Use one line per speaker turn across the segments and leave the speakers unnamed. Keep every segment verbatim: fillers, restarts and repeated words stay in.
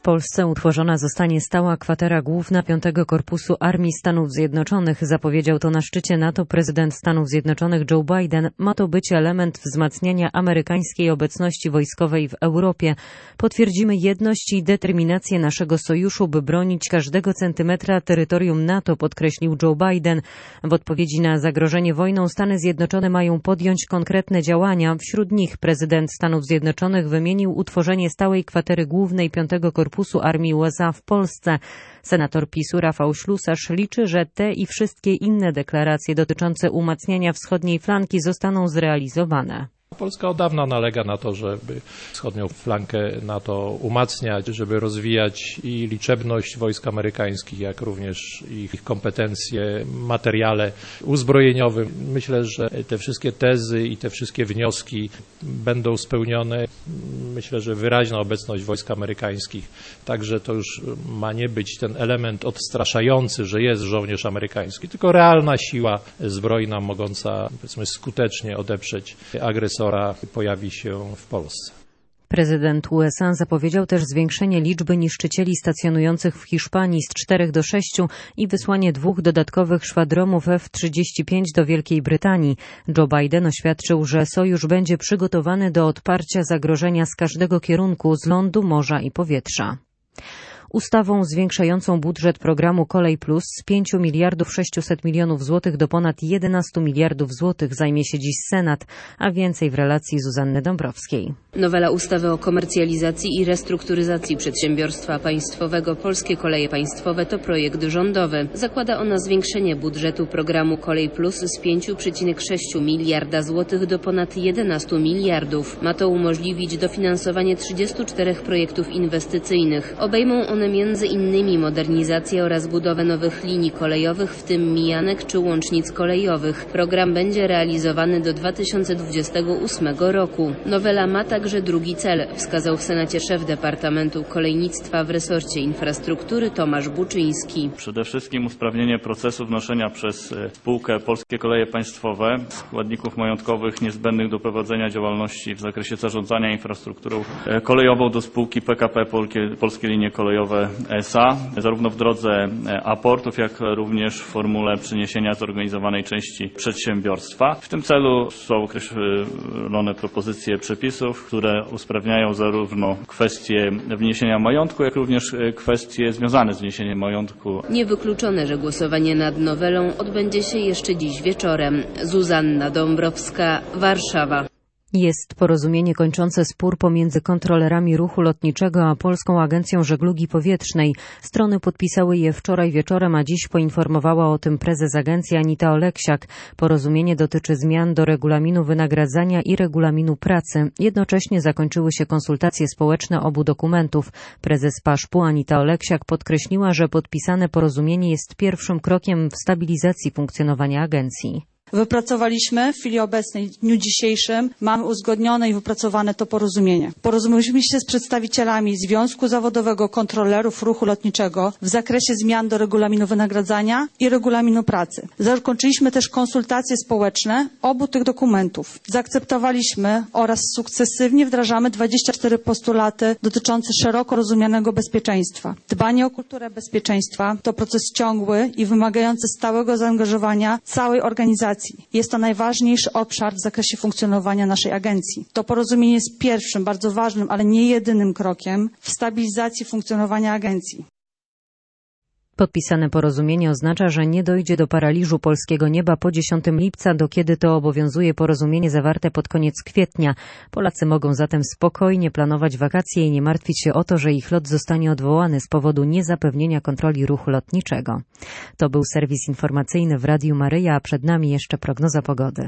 Polsce utworzona zostanie stała kwatera główna piątego Korpusu Armii Stanów Zjednoczonych. Zapowiedział to na szczycie NATO prezydent Stanów Zjednoczonych Joe Biden. Ma to być element wzmacniania amerykańskiej obecności wojskowej w Europie. Potwierdzimy jedność i determinację naszego sojuszu, by bronić każdego centymetra terytorium NATO, podkreślił Joe Biden. W odpowiedzi na zagrożenie wojną Stany Zjednoczone mają podjąć konkretne działania. Wśród nich prezydent Stanów Zjednoczonych wymienił utworzenie stałej kwatery głównej piątego Korpusu Armii U S A w Polsce. Senator PiSu Rafał Ślusarz liczy, że te i wszystkie inne deklaracje dotyczące umacniania wschodniej flanki zostaną zrealizowane.
Polska od dawna nalega na to, żeby wschodnią flankę NATO umacniać, żeby rozwijać i liczebność wojsk amerykańskich, jak również ich kompetencje, materiale uzbrojeniowe. Myślę, że te wszystkie tezy i te wszystkie wnioski będą spełnione. Myślę, że wyraźna obecność wojsk amerykańskich, także to już ma nie być ten element odstraszający, że jest żołnierz amerykański, tylko realna siła zbrojna mogąca, powiedzmy, skutecznie odeprzeć agresora pojawi się w Polsce.
Prezydent U S A zapowiedział też zwiększenie liczby niszczycieli stacjonujących w Hiszpanii z czterech do sześciu i wysłanie dwóch dodatkowych szwadronów F trzydzieści pięć do Wielkiej Brytanii. Joe Biden oświadczył, że sojusz będzie przygotowany do odparcia zagrożenia z każdego kierunku, z lądu, morza i powietrza. Ustawą zwiększającą budżet programu Kolej Plus z pięciu miliardów sześciuset milionów złotych do ponad jedenastu miliardów złotych zajmie się dziś Senat, a więcej w relacji Zuzanny Dąbrowskiej.
Nowela ustawy o komercjalizacji i restrukturyzacji przedsiębiorstwa państwowego Polskie Koleje Państwowe to projekt rządowy. Zakłada ona zwiększenie budżetu programu Kolej Plus z pięciu przecinek sześciu miliarda złotych do ponad jedenastu miliardów. Ma to umożliwić dofinansowanie trzydziestu czterech projektów inwestycyjnych. Obejmą one między innymi modernizację oraz budowę nowych linii kolejowych, w tym mijanek czy łącznic kolejowych. Program będzie realizowany do dwa tysiące dwudziestego ósmego roku. Nowela ma także drugi cel, wskazał w Senacie szef Departamentu Kolejnictwa w resorcie infrastruktury Tomasz Buczyński.
Przede wszystkim usprawnienie procesu wnoszenia przez spółkę Polskie Koleje Państwowe składników majątkowych niezbędnych do prowadzenia działalności w zakresie zarządzania infrastrukturą kolejową do spółki P K P Polskie Linie Kolejowe S A, zarówno w drodze aportów, jak również w formule przeniesienia zorganizowanej części przedsiębiorstwa. W tym celu są określone propozycje przepisów, które usprawniają zarówno kwestie wniesienia majątku, jak również kwestie związane z wniesieniem majątku.
Niewykluczone, że głosowanie nad nowelą odbędzie się jeszcze dziś wieczorem. Zuzanna Dąbrowska, Warszawa.
Jest porozumienie kończące spór pomiędzy kontrolerami ruchu lotniczego a Polską Agencją Żeglugi Powietrznej. Strony podpisały je wczoraj wieczorem, a dziś poinformowała o tym prezes agencji Anita Oleksiak. Porozumienie dotyczy zmian do regulaminu wynagradzania i regulaminu pracy. Jednocześnie zakończyły się konsultacje społeczne obu dokumentów. Prezes Paszpu Anita Oleksiak podkreśliła, że podpisane porozumienie jest pierwszym krokiem w stabilizacji funkcjonowania agencji.
Wypracowaliśmy w chwili obecnej, w dniu dzisiejszym, mamy uzgodnione i wypracowane to porozumienie. Porozumieliśmy się z przedstawicielami Związku Zawodowego Kontrolerów Ruchu Lotniczego w zakresie zmian do regulaminu wynagradzania i regulaminu pracy. Zakończyliśmy też konsultacje społeczne obu tych dokumentów. Zaakceptowaliśmy oraz sukcesywnie wdrażamy dwadzieścia cztery postulaty dotyczące szeroko rozumianego bezpieczeństwa. Dbanie o kulturę bezpieczeństwa to proces ciągły i wymagający stałego zaangażowania całej organizacji. Jest to najważniejszy obszar w zakresie funkcjonowania naszej agencji. To porozumienie jest pierwszym, bardzo ważnym, ale nie jedynym krokiem w stabilizacji funkcjonowania agencji.
Podpisane porozumienie oznacza, że nie dojdzie do paraliżu polskiego nieba po dziesiątego lipca, do kiedy to obowiązuje porozumienie zawarte pod koniec kwietnia. Polacy mogą zatem spokojnie planować wakacje i nie martwić się o to, że ich lot zostanie odwołany z powodu niezapewnienia kontroli ruchu lotniczego. To był serwis informacyjny w Radiu Maryja, a przed nami jeszcze prognoza pogody.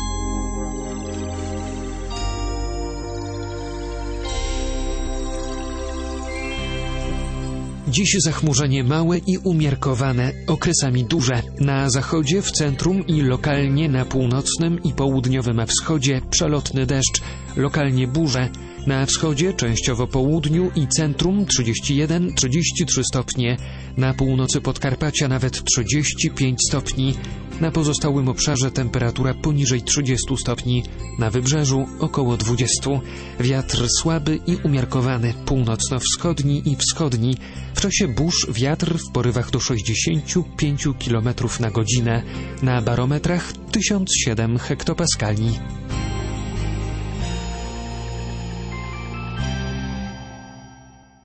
Dziś zachmurzenie małe i umiarkowane, okresami duże. Na zachodzie, w centrum i lokalnie na północnym i południowym wschodzie przelotny deszcz, lokalnie burze. Na wschodzie, częściowo południu i centrum trzydzieści jeden trzydzieści trzy stopnie. Na północy Podkarpacia nawet trzydzieści pięć stopni. Na pozostałym obszarze temperatura poniżej trzydziestu stopni, na wybrzeżu około dwudziestu. Wiatr słaby i umiarkowany, północno-wschodni i wschodni. W czasie burz wiatr w porywach do sześćdziesięciu pięciu kilometrów na godzinę. Na barometrach tysiąc siedem hektopaskali.